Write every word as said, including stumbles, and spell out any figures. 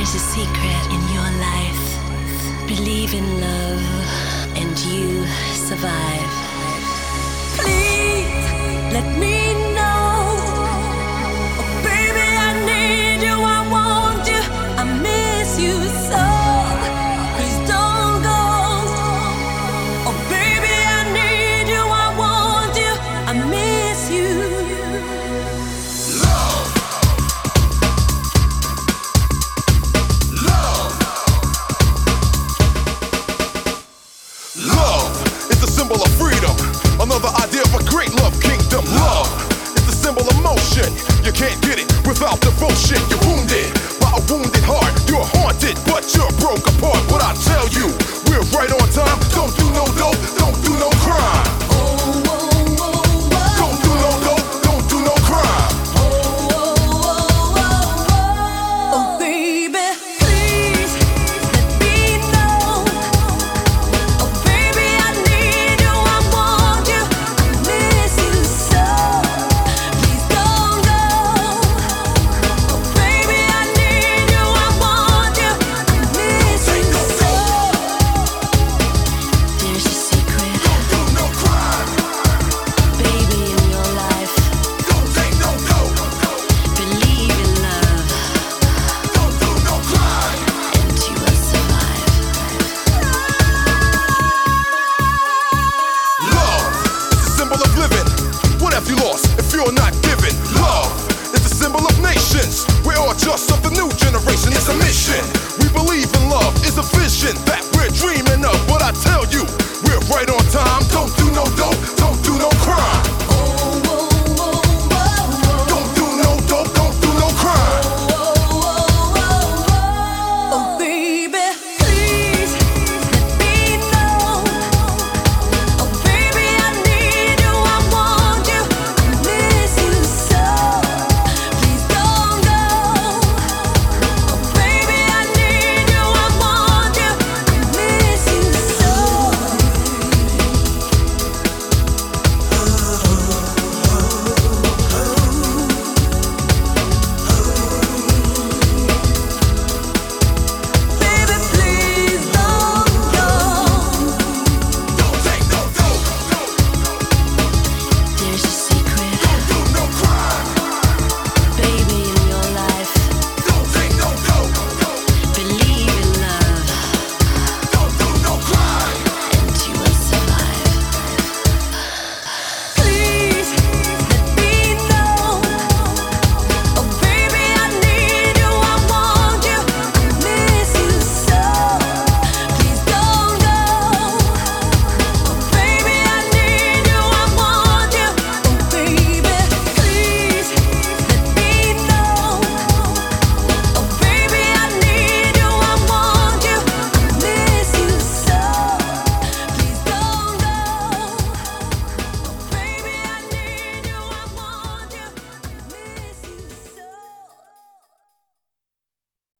There's a secret in your life. Believe in love and you survive. Please let me know. Oh, baby, I need you, I want you, I miss you so. Please don't go. Oh, baby, I need you, I want you, I miss you. Love is the symbol of freedom. Another idea of a great love kingdom. Love is the symbol of motion. You can't get it without devotion. You're wounded by a wounded heart. You're haunted, but you're broke apart. But I tell you, we're right on time. Don't do no dope, don't do no crime. Don't do no dope, don't do no crime. Oh, baby, please let me know. Oh, baby, I need you, I want you, I miss you so. Please don't go. Oh, baby, I need you, I want you, I miss you so. There's a secret, Don't do no crime. baby, in your life. Don't take no dope. Believe in love, Don't do no crime. and you will survive. Love is the symbol of living. What have you lost if you're not giving? Love is the symbol of nations. We're all just of the new generation. It's a mission. We believe in love. It's a vision that